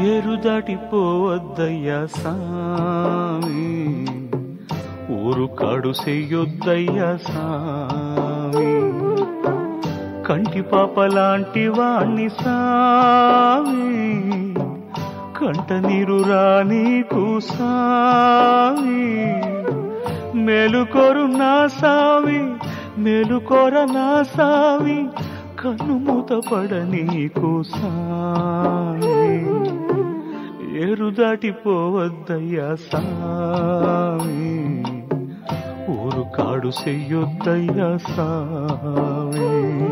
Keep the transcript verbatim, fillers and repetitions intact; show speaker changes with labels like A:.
A: ఏరు దాటిపోవద్దయ్యా సామి, ఊరు కాడు చెయ్యొద్దయ్యా సామి, కంటి పాపలాంటి వాణ్ణి సామి, కంట నీరు రానీకు సామి, మేలుకోరు నా సామి, మేలుకోర నా సామి, కన్ను మూతపడ నీకు సామి, ఏరు దాటిపోవద్దయ్యా సామి, ఊరు కాడు చెయ్యొద్దయ్యా సామి.